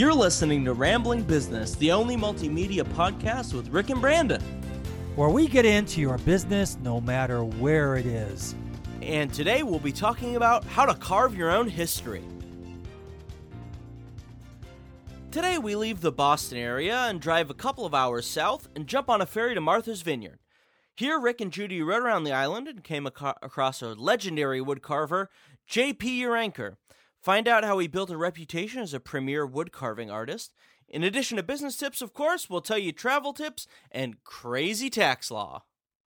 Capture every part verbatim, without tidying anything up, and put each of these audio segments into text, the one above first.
You're listening to Rambling Business, the only multimedia podcast with Rick and Brandon, where we get into your business no matter where it is. And today we'll be talking about how to carve your own history. Today we leave the Boston area and drive a couple of hours south and jump on a ferry to Martha's Vineyard. Here, Rick and Judy rode around the island and came ac- across a legendary woodcarver, J P Uranker. Find out how he built a reputation as a premier woodcarving artist. In addition to business tips, of course, we'll tell you travel tips and crazy tax law.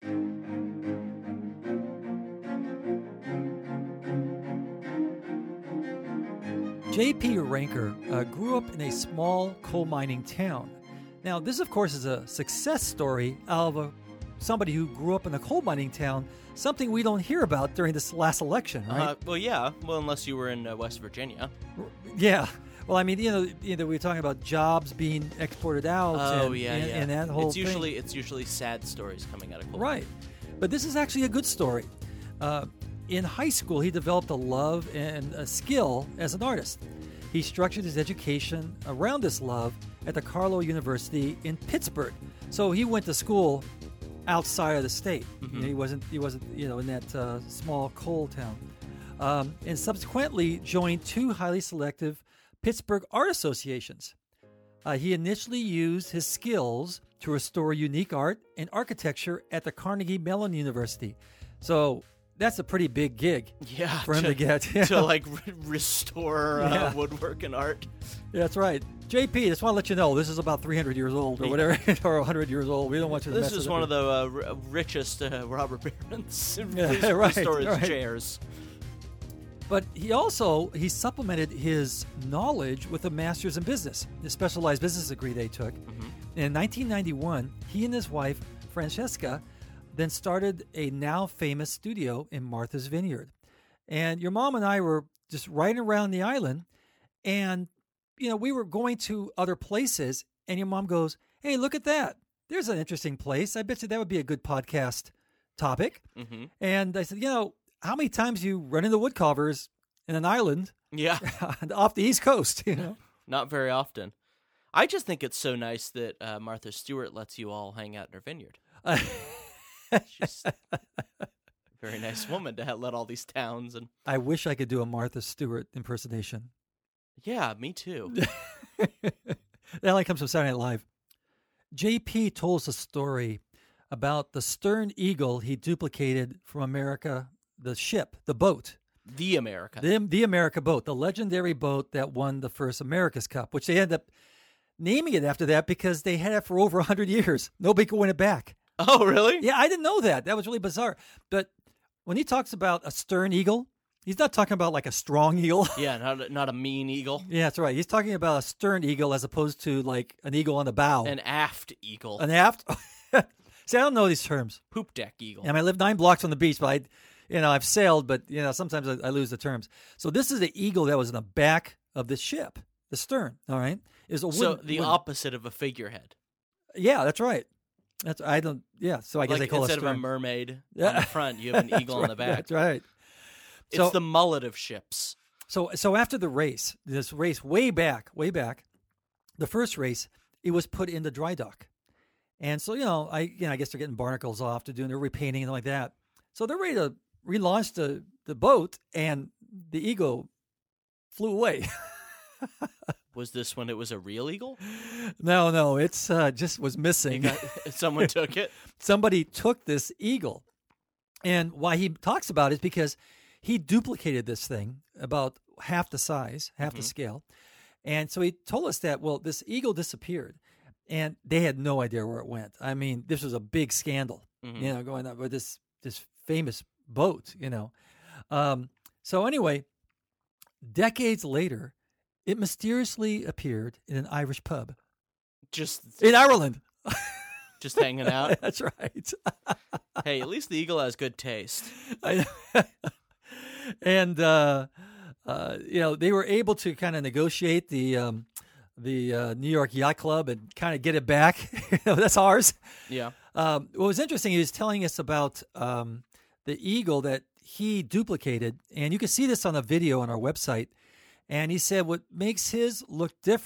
J P Uranker uh, grew up in a small coal mining town. Now, this, of course, is a success story of a, somebody who grew up in a coal mining town, something we don't hear about during this last election, right? Uh, well, yeah. Well, unless you were in uh, West Virginia. Yeah. Well, I mean, you know, you know, we were talking about jobs being exported out. Oh, and, yeah, and, yeah. and that whole it's usually thing. It's usually sad stories coming out of coal. Right. But this is actually a good story. Uh, in high school, he developed a love and a skill as an artist. He structured his education around this love at the Carlow University in Pittsburgh. So he went to school outside of the state. Mm-hmm. You know, he wasn't, he wasn't, you know, in that uh, small coal town. Um, and subsequently joined two highly selective Pittsburgh art associations. Uh, he initially used his skills to restore unique art and architecture at the Carnegie Mellon University. So that's a pretty big gig Yeah, for him to, to get. You to know? like re- restore uh, Yeah. woodwork and art. Yeah, that's right. J P, just want to let you know, this is about three hundred years old or whatever, or one hundred years old. We don't want you to This mess is it one up. of the uh, r- richest uh, robber barons. Yeah, right, Restore his right. chairs. But he also, he supplemented his knowledge with a master's in business, the specialized business degree they took. Mm-hmm. In nineteen ninety-one, he and his wife, Francesca, then started a now famous studio in Martha's Vineyard. And your mom and I were just riding around the island, and, you know, we were going to other places, and your mom goes, "Hey, look at that. There's an interesting place. I bet you that would be a good podcast topic." Mm-hmm. And I said, you know, how many times you run into woodcarvers in an island Yeah, off the East Coast, you know? not very often. I just think it's so nice that uh, Martha Stewart lets you all hang out in her vineyard. She's a very nice woman to have let all these towns and. I wish I could do a Martha Stewart impersonation. Yeah, me too. That only comes from Saturday Night Live. J P told us a story about the Stern Eagle he duplicated from America, the ship, the boat. The America. The, the America boat, the legendary boat that won the first America's Cup, which they ended up naming it after that because they had it for over one hundred years. Nobody could win it back. Oh, really? Yeah, I didn't know that. That was really bizarre. But when he talks about a stern eagle, he's not talking about like a strong eagle. Yeah, not a, not a mean eagle. Yeah, that's right. He's talking about a stern eagle as opposed to like an eagle on the bow. An aft eagle. An aft? See, I don't know these terms. Poop deck eagle. I mean, I live nine blocks from the beach, but I, you know, I've sailed, but you know, sometimes I, I lose the terms. So this is the eagle that was in the back of the ship, the stern. All right, is a wooden, So the wooden- opposite of a figurehead. Yeah, that's right. That's I don't. Yeah, so I guess Like they call instead it of a stern. mermaid on Yeah. the front, you have an eagle on the back. That's right. It's So- the mullet of ships. So so after the race, this race way back, way back, the first race, it was put in the dry dock. And so, you know, I you know, I guess they're getting barnacles off, they're doing their repainting and like that. So they're ready to relaunch the, the boat, and the eagle flew away. Was this when it was a real eagle? no, no, it's uh, just was They missing. got, someone took it. Somebody took this eagle. And why he talks about it is because he duplicated this thing about half the size, half the Mhm. scale. And so he told us that, well, this eagle disappeared, and they had no idea where it went. I mean, this was a big scandal, Mhm. you know, going on with this this famous boat, you know. Um, so anyway, decades later, it mysteriously appeared in an Irish pub Just in Ireland. just hanging out. That's right. Hey, at least the eagle has good taste. I know. and uh, uh, you know, they were able to kind of negotiate the um, the uh, New York Yacht Club and kind of get it back. You know, that's ours. Yeah. Um, what was interesting, he was telling us about um, the eagle that he duplicated, and you can see this on a video on our website. And he said what makes his look different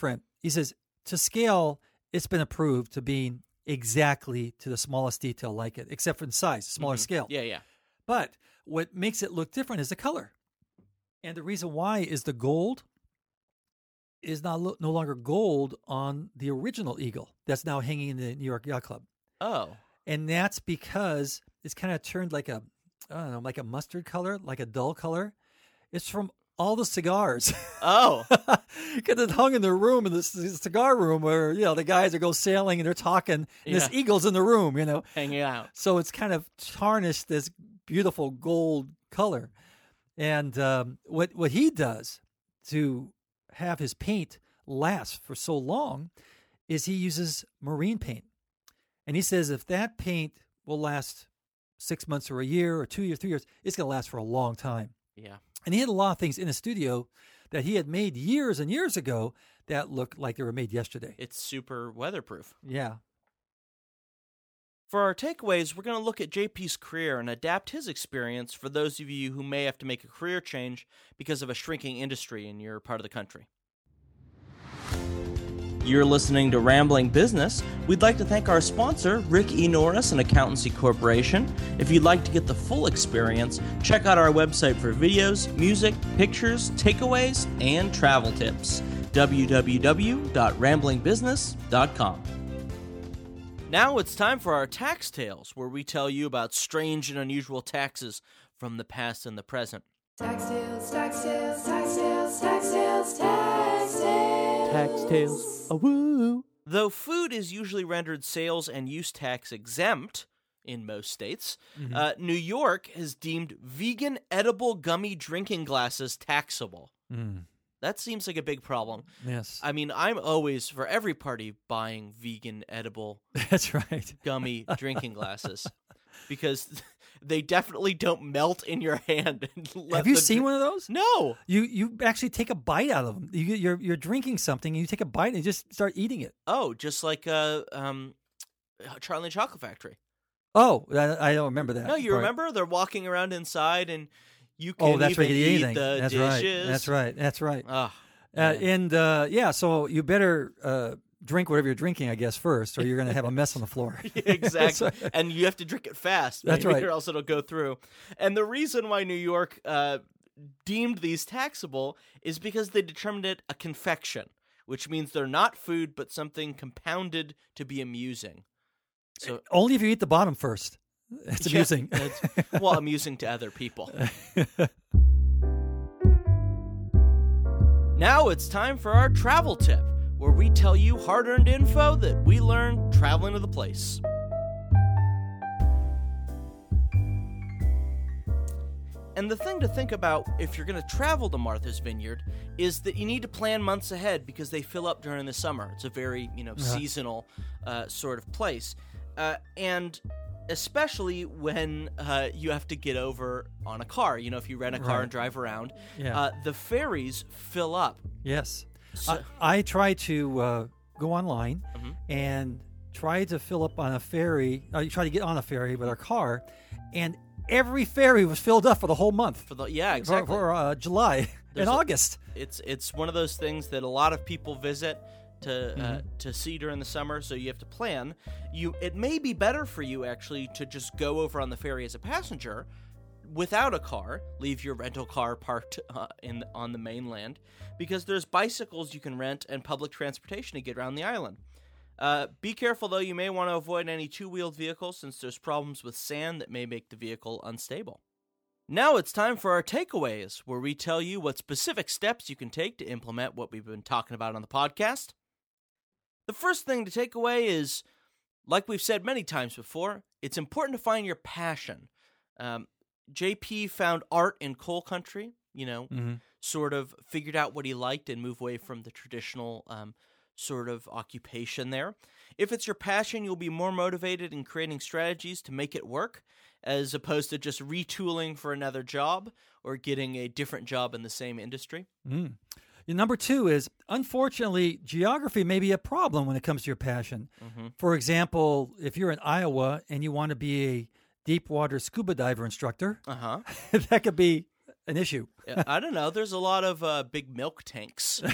he says, to scale, it's been approved to being exactly to the smallest detail like it, except for the size, smaller Mhm. scale. Yeah, yeah. But what makes it look different is the color. And the reason why is the gold is not lo- no longer gold on the original eagle that's now hanging in the New York Yacht Club. Oh. And that's because it's kind of turned like a, I don't know, like a mustard color, like a dull color. It's from all the cigars. Oh. Because it hung in the room, in the c- cigar room where, you know, the guys are go sailing and they're talking, and this Yeah. eagle's in the room, you know. Hanging out. So it's kind of tarnished this beautiful gold color. And um, what what he does to have his paint last for so long is he uses marine paint. And he says if that paint will last six months or a year or two years, three years, it's going to last for a long time. Yeah. And he had a lot of things in the studio that he had made years and years ago that looked like they were made yesterday. It's super weatherproof. Yeah. For our takeaways, we're going to look at J P's career and adapt his experience for those of you who may have to make a career change because of a shrinking industry in your part of the country. You're listening to Rambling Business. We'd like to thank our sponsor, Rick E. Norris and Accountancy Corporation. If you'd like to get the full experience, check out our website for videos, music, pictures, takeaways, and travel tips. w w w dot rambling business dot com. Now it's time for our tax tales, where we tell you about strange and unusual taxes from the past and the present. Tax tales, tax tales, tax tales, tax tales, tax tales. Tax tales, a woo. Though food is usually rendered sales and use tax exempt in most states, Mhm. uh, New York has deemed vegan edible gummy drinking glasses taxable. Mm, That seems like a big problem. yes. I mean, I'm always, for every party, buying vegan edible That's right. gummy drinking glasses because they definitely don't melt in your hand. And let Have you the seen dr- one of those? No. You you actually take a bite out of them. You, you're you're drinking something, and you take a bite and you just start eating it. Oh, just like uh, um, Charlie and the Chocolate Factory. Oh, I, I don't remember that. No, you part. remember? They're walking around inside, and you can Oh, that's even right. You eat can eat anything. the That's dishes. right. That's right. That's right. Oh, Uh, man. and uh, yeah, so you better uh, drink whatever you're drinking, I guess, first, or you're going to have a mess on the floor. Exactly. That's right. And you have to drink it fast. That's maybe, right. Or else it'll go through. And the reason why New York uh, deemed these taxable is because they determined it a confection, which means they're not food, but something compounded to be amusing. So, Only if you eat the bottom first. It's Yeah, amusing. it's- well, amusing to other people. Now it's time for our travel tip, where we tell you hard-earned info that we learned traveling to the place. And the thing to think about if you're going to travel to Martha's Vineyard is that you need to plan months ahead because they fill up during the summer. It's a very, you know, seasonal uh, sort of place. Uh, and especially when uh, you have to get over on a car. You know, if you rent a car Right. and drive around, Yeah. uh, the ferries fill up. Yes. So, I, I try to uh, go online Mhm. and try to fill up on a ferry. Uh, you try to get on a ferry with our car, and every ferry was filled up for the whole month. for the yeah, For- exactly. For, uh, July There's and a- August. It's it's one of those things that a lot of people visit to uh, Mhm. to see during the summer, so you have to plan. You it may be better for you actually to just go over on the ferry as a passenger without a car, leave your rental car parked uh, in on the mainland, because there's bicycles you can rent and public transportation to get around the island. Uh, be careful though; you may want to avoid any two-wheeled vehicles since there's problems with sand that may make the vehicle unstable. Now it's time for our takeaways, where we tell you what specific steps you can take to implement what we've been talking about on the podcast. The first thing to take away is, like we've said many times before, it's important to find your passion. Um, J P found art in coal country, you know, Mhm. sort of figured out what he liked and moved away from the traditional um, sort of occupation there. If it's your passion, you'll be more motivated in creating strategies to make it work, as opposed to just retooling for another job or getting a different job in the same industry. Mm. And number two is, unfortunately, geography may be a problem when it comes to your passion. Mm-hmm. For example, if you're in Iowa and you want to be a deep water scuba diver instructor, Uh-huh. that could be an issue. I don't know. There's a lot of uh, big milk tanks.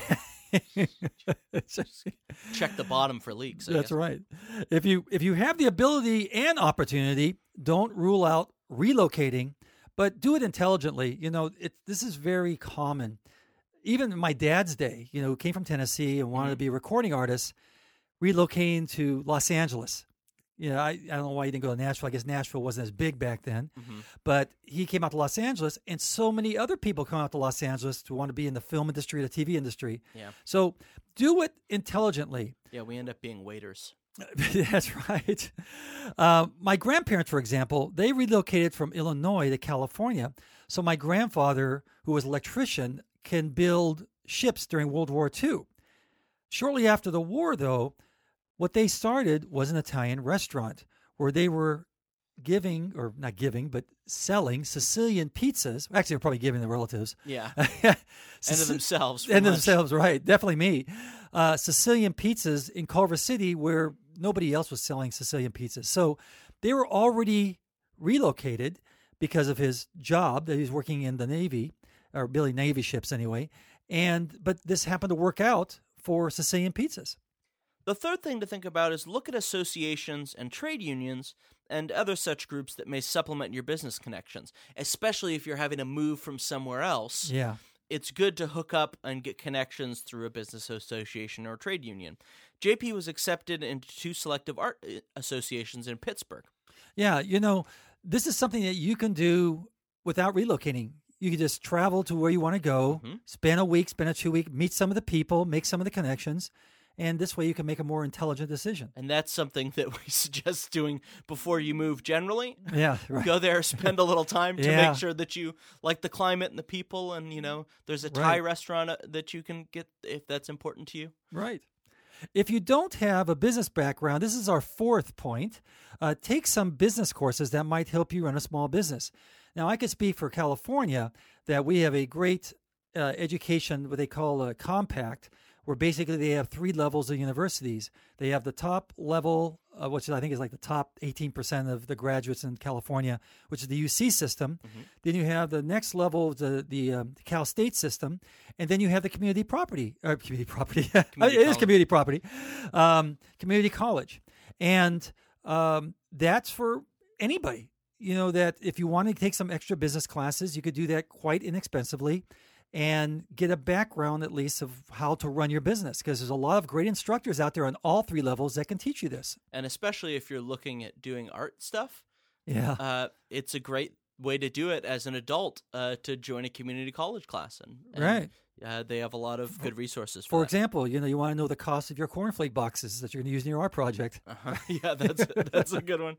Check the bottom for leaks. I That's guess. right. If you if you have the ability and opportunity, don't rule out relocating, but do it intelligently. You know, it this is very common. Even in my dad's day, you know, who came from Tennessee and wanted Mhm. to be a recording artist, relocating to Los Angeles. You know, I, I don't know why he didn't go to Nashville. I guess Nashville wasn't as big back then. Mhm. But he came out to Los Angeles, and so many other people come out to Los Angeles to want to be in the film industry, the T V industry. Yeah. So do it intelligently. Yeah, we end up being waiters. That's right. Uh, my grandparents, for example, they relocated from Illinois to California. So my grandfather, who was an electrician, can build ships during World War Two. Shortly after the war, though, what they started was an Italian restaurant where they were giving, or not giving, but selling Sicilian pizzas. Actually, they're probably giving their relatives. Yeah. and And of themselves. for And lunch. themselves, right. Definitely me. Uh, Sicilian pizzas in Culver City where nobody else was selling Sicilian pizzas. So they were already relocated because of his job that he was working in the Navy, or building Navy ships anyway. And but this happened to work out for Sicilian pizzas. The third thing to think about is look at associations and trade unions and other such groups that may supplement your business connections, especially if you're having to move from somewhere else. Yeah. It's good to hook up and get connections through a business association or trade union. J P was accepted into two selective art uh, associations in Pittsburgh. Yeah, you know, this is something that you can do without relocating. You can just travel to where you want to go, Mhm. spend a week, spend a two week, meet some of the people, make some of the connections, and this way you can make a more intelligent decision. And that's something that we suggest doing before you move generally. Yeah, right. Go there, spend a little time to Yeah. make sure that you like the climate and the people, and, you know, there's a Thai Right. restaurant uh, that you can get if that's important to you. Right. If you don't have a business background, this is our fourth point. Uh, take some business courses that might help you run a small business. Now, I could speak for California that we have a great uh, education, what they call a compact, where basically they have three levels of universities. They have the top level, uh, which I think is like the top eighteen percent of the graduates in California, which is the U C system. Mhm. Then you have the next level, the the um, Cal State system, and then you have the community property, or community property. Community it is college. community property, um, community college, and um, that's for anybody. You know that if you want to take some extra business classes, you could do that quite inexpensively and get a background at least of how to run your business, because there's a lot of great instructors out there on all three levels that can teach you this. And especially if you're looking at doing art stuff, Yeah. uh, it's a great way to do it as an adult uh, to join a community college class. And, and Right. uh, they have a lot of good resources for, For that. example, you know, you want to know the cost of your cornflake boxes that you're going to use in your art project. Uh-huh. Yeah, that's that's a good one.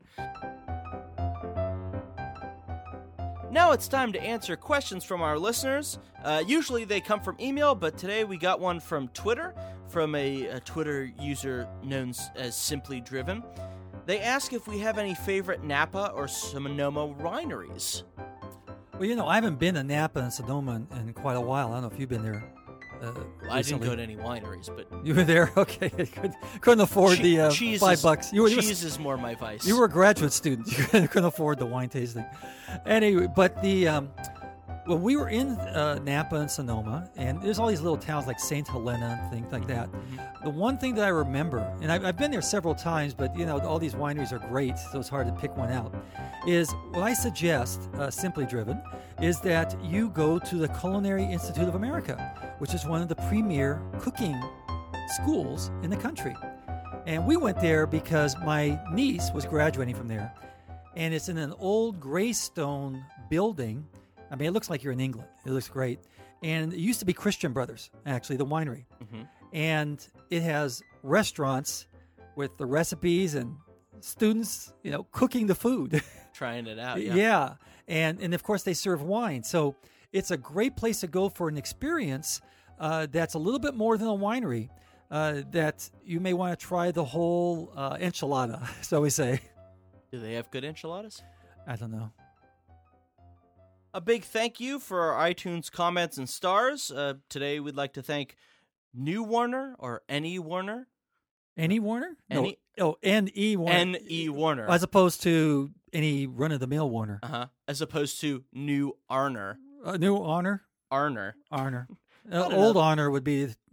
Now it's time to answer questions from our listeners. Uh, usually they come from email, but today we got one from Twitter, from a, a Twitter user known s- as Simply Driven. They ask if we have any favorite Napa or Sonoma wineries. Well, you know, I haven't been to Napa and Sonoma in, in quite a while. I don't know if you've been there. Uh, I didn't recently. go to any wineries, but You were there? Okay. Couldn't, couldn't afford che- the uh, cheese five is, bucks. You were, you were- cheese is more my vice. You were a graduate student. You couldn't afford the wine tasting. Anyway, but the um, when we were in uh, Napa and Sonoma, and there's all these little towns like Saint Helena and things like that. The one thing that I remember, and I've, I've been there several times, but you know all these wineries are great, so it's hard to pick one out. Is what I suggest, uh, Simply Driven, is that you go to the Culinary Institute of America, which is one of the premier cooking schools in the country. And we went there because my niece was graduating from there. And it's in an old gray stone building. I mean, it looks like you're in England. It looks great. And it used to be Christian Brothers, actually, the winery. Mhm. And it has restaurants with the recipes and students, you know, cooking the food. Trying it out. Yeah. Yeah. And and of course they serve wine. So it's a great place to go for an experience uh, that's a little bit more than a winery. Uh, that you may want to try the whole uh, enchilada, so we say. Do they have good enchiladas? I don't know. A big thank you for our iTunes comments and stars. Uh, today we'd like to thank New Warner or Any Warner. Any Warner? Any- No. Oh, N E Warner. N E Warner. As opposed to any run-of-the-mill Warner. Uh-huh. As opposed to New Arner. Uh, new Honor? Arner. Honor. Uh, don't old know. Honor would be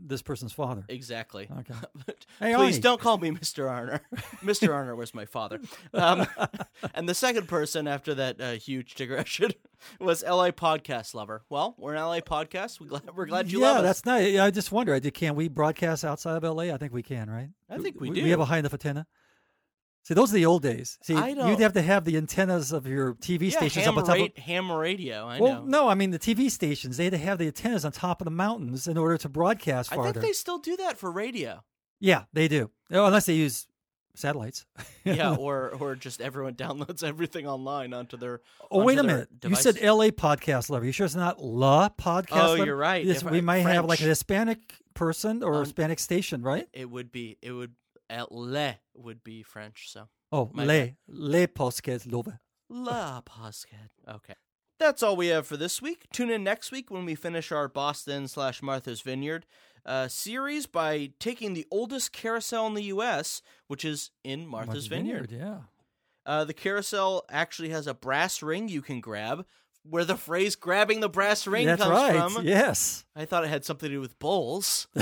this person's father. Exactly. Okay. Hey, Please Arnie. Don't call me Mister Arner. Mister Arner was my father. Um, and the second person after that uh, huge digression was L A Podcast Lover. Well, we're an L A podcast. We're glad, we're glad you yeah, love us. Yeah, that's nice. I just wonder, can we broadcast outside of L A? I think we can, right? I think we, we do. We have a high enough antenna. See, those are the old days. See, you'd have to have the antennas of your T V yeah, stations ham up on top ra- of... ham radio, I well, know. no, I mean, the T V stations, they had to have the antennas on top of the mountains in order to broadcast farther. I think they still do that for radio. Yeah, they do. Oh, unless they use satellites. yeah, or or just everyone downloads everything online onto their Oh, wait a minute. Devices. You said L A Podcast Lover. You sure it's not La Podcast Oh, Lover? you're right. This, we I, might French. have like a Hispanic person or a Um, Hispanic station, right? It would be, it would, uh, Le would be French, so. Oh, My Le. Le Podcast Lover. La Podcast. Okay. That's all we have for this week. Tune in next week when we finish our Boston slash Martha's Vineyard uh, series by taking the oldest carousel in the U S, which is in Martha's, Martha's Vineyard. Vineyard. Yeah. Uh, the carousel actually has a brass ring you can grab, where the phrase grabbing the brass ring That's comes right. from. Yes. I thought it had something to do with bowls. I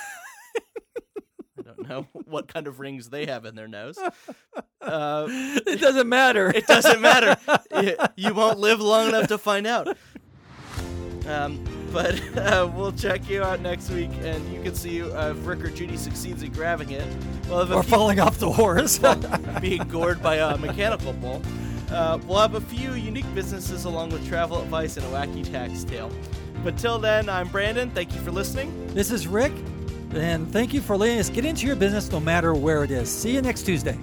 don't know what kind of rings they have in their nose. Uh, it doesn't matter. It doesn't matter. you, you won't live long enough to find out. Um, but uh, we'll check you out next week, and you can see uh, if Rick or Judy succeeds in grabbing it. We'll have a or few, falling off the horse. being gored by a mechanical bull. Uh, we'll have a few unique businesses along with travel advice and a wacky tax tale. But till then, I'm Brandon. Thank you for listening. This is Rick, and thank you for letting us get into your business no matter where it is. See you next Tuesday.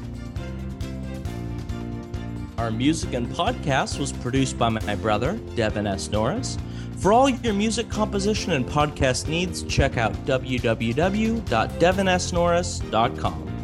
Our music and podcast was produced by my brother, Devin S. Norris. For all your music composition and podcast needs, check out w w w dot devin s norris dot com.